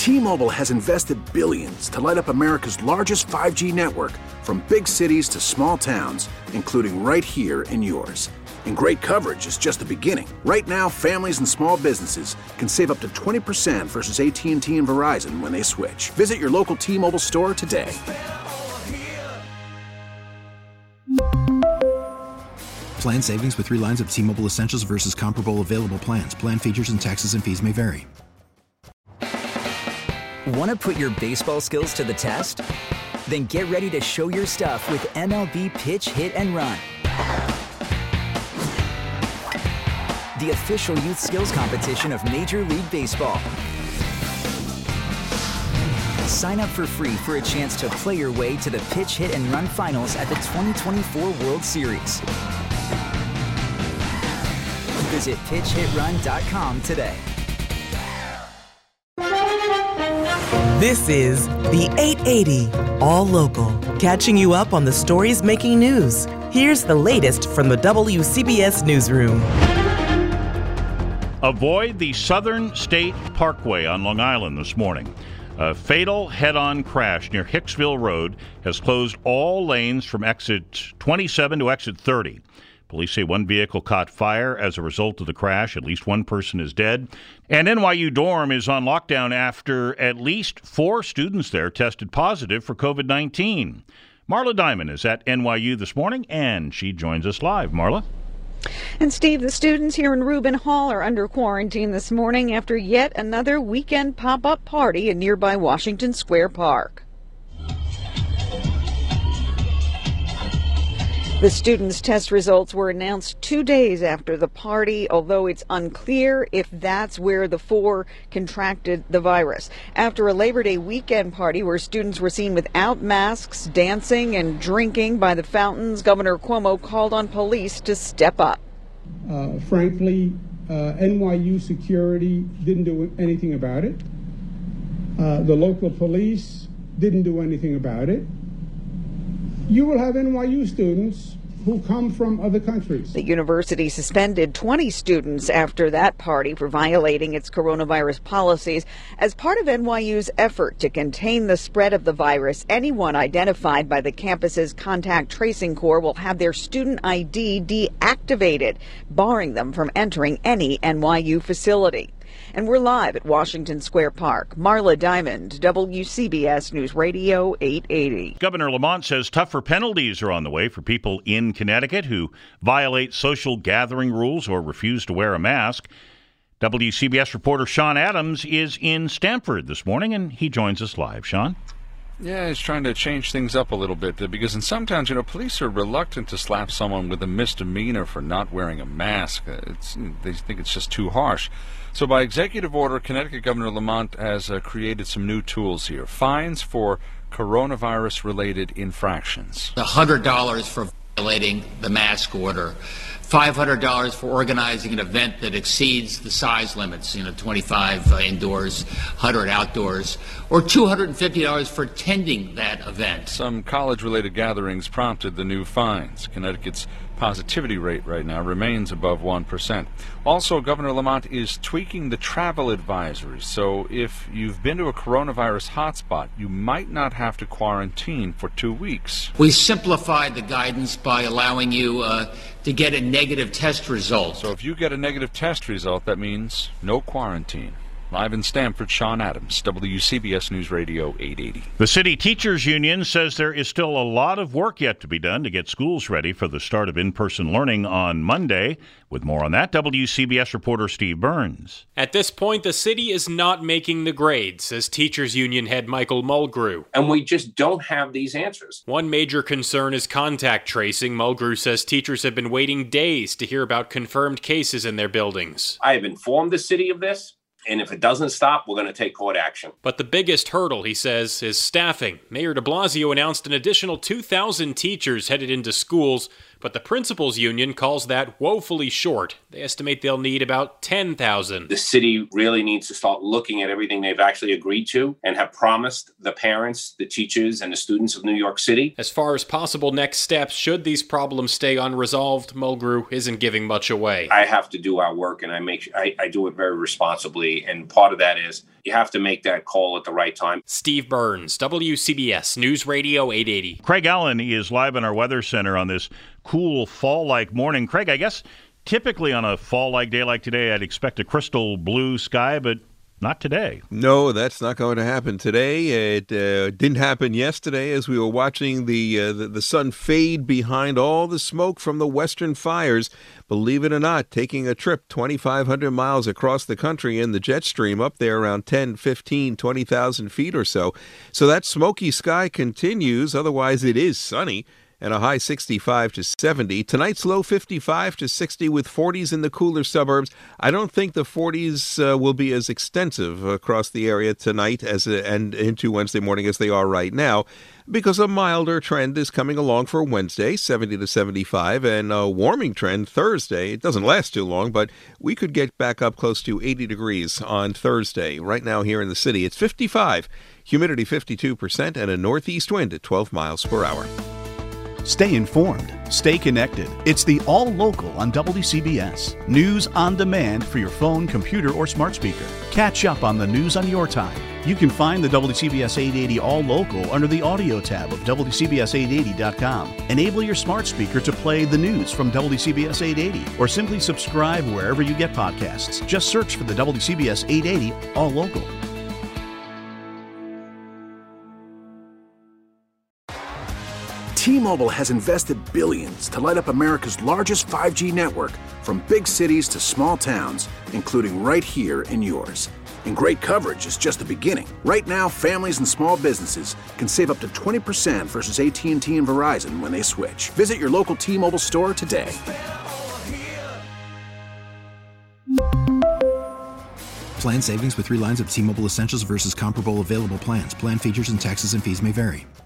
T-Mobile has invested billions to light up America's largest 5G network, from big cities to small towns, including right here in yours. And great coverage is just the beginning. Right now, families and small businesses can save up to 20% versus AT&T and Verizon when they switch. Visit your local T-Mobile store today. Plan savings with 3 lines of T-Mobile Essentials versus comparable available plans. Plan features and taxes and fees may vary. Want to put your baseball skills to the test? Then get ready to show your stuff with MLB Pitch, Hit, and Run, the official youth skills competition of Major League Baseball. Sign up for free for a chance to play your way to the Pitch, Hit, and Run finals at the 2024 World Series. Visit pitchhitrun.com today. This is the 880 All Local, catching you up on the stories making news. Here's the latest from the WCBS Newsroom. Avoid the Southern State Parkway on Long Island this morning. A fatal head-on crash near Hicksville Road has closed all lanes from exit 27 to exit 30. Police say one vehicle caught fire as a result of the crash. At least one person is dead. And NYU dorm is on lockdown after at least 4 students there tested positive for COVID-19. Marla Diamond is at NYU this morning, and she joins us live. Marla? And Steve, the students here in Rubin Hall are under quarantine this morning after yet another weekend pop-up party in nearby Washington Square Park. The students' test results were announced 2 days after the party, although it's unclear if that's where the 4 contracted the virus. After a Labor Day weekend party where students were seen without masks, dancing and drinking by the fountains, Governor Cuomo called on police to step up. Frankly, NYU security didn't do anything about it. The local police didn't do anything about it. You will have NYU students who come from other countries. The university suspended 20 students after that party for violating its coronavirus policies. As part of NYU's effort to contain the spread of the virus, anyone identified by the campus's contact tracing corps will have their student ID deactivated, barring them from entering any NYU facility. And we're live at Washington Square Park. Marla Diamond, WCBS News Radio 880. Governor Lamont says tougher penalties are on the way for people in Connecticut who violate social gathering rules or refuse to wear a mask. WCBS reporter Sean Adams is in Stamford this morning, and he joins us live. Sean? Yeah, he's trying to change things up a little bit because in some towns, police are reluctant to slap someone with a misdemeanor for not wearing a mask. They think it's just too harsh. So by executive order, Connecticut Governor Lamont has created some new tools here. Fines for coronavirus-related infractions. $100 for violating the mask order. $500 for organizing an event that exceeds the size limits, 25 indoors, 100 outdoors, or $250 for attending that event. Some college-related gatherings prompted the new fines. Connecticut's positivity rate right now remains above 1%. Also, Governor Lamont is tweaking the travel advisory, so if you've been to a coronavirus hotspot, you might not have to quarantine for 2 weeks. We simplified the guidance by allowing you to get a negative test result. So if you get a negative test result, that means no quarantine. Live in Stamford, Sean Adams, WCBS News Radio 880. The City Teachers Union says there is still a lot of work yet to be done to get schools ready for the start of in-person learning on Monday. With more on that, WCBS reporter Steve Burns. At this point, the city is not making the grade, says Teachers Union head Michael Mulgrew. And we just don't have these answers. One major concern is contact tracing. Mulgrew says teachers have been waiting days to hear about confirmed cases in their buildings. I have informed the city of this. And if it doesn't stop, we're going to take court action. But the biggest hurdle, he says, is staffing. Mayor de Blasio announced an additional 2,000 teachers headed into schools, but the principals union calls that woefully short. They estimate they'll need about 10,000. The city really needs to start looking at everything they've actually agreed to and have promised the parents, the teachers, and the students of New York City. As far as possible next steps, should these problems stay unresolved, Mulgrew isn't giving much away. I have to do our work, and I do it very responsibly, and part of that is you have to make that call at the right time. Steve Burns, WCBS News Radio 880. Craig Allen is live in our weather center on this cool fall-like morning. Craig, I guess typically on a fall-like day like today, I'd expect a crystal blue sky, but not today. No, that's not going to happen today. It didn't happen yesterday as we were watching the sun fade behind all the smoke from the western fires. Believe it or not, taking a trip 2,500 miles across the country in the jet stream up there around 10, 15, 20,000 feet or so. So that smoky sky continues. Otherwise, it is sunny. And a high 65 to 70. Tonight's low 55 to 60 with 40s in the cooler suburbs. I don't think the 40s will be as extensive across the area tonight and into Wednesday morning as they are right now, because a milder trend is coming along for Wednesday, 70 to 75, and a warming trend Thursday. It doesn't last too long, but we could get back up close to 80 degrees on Thursday. Right now here in the city, it's 55, humidity 52%, and a northeast wind at 12 miles per hour. Stay informed. Stay connected. It's the All Local on WCBS. News on demand for your phone, computer, or smart speaker. Catch up on the news on your time. You can find the WCBS 880 All Local under the audio tab of WCBS880.com. Enable your smart speaker to play the news from WCBS 880 or simply subscribe wherever you get podcasts. Just search for the WCBS 880 All Local. T-Mobile has invested billions to light up America's largest 5G network, from big cities to small towns, including right here in yours. And great coverage is just the beginning. Right now, families and small businesses can save up to 20% versus AT&T and Verizon when they switch. Visit your local T-Mobile store today. Plan savings with 3 lines of T-Mobile Essentials versus comparable available plans. Plan features and taxes and fees may vary.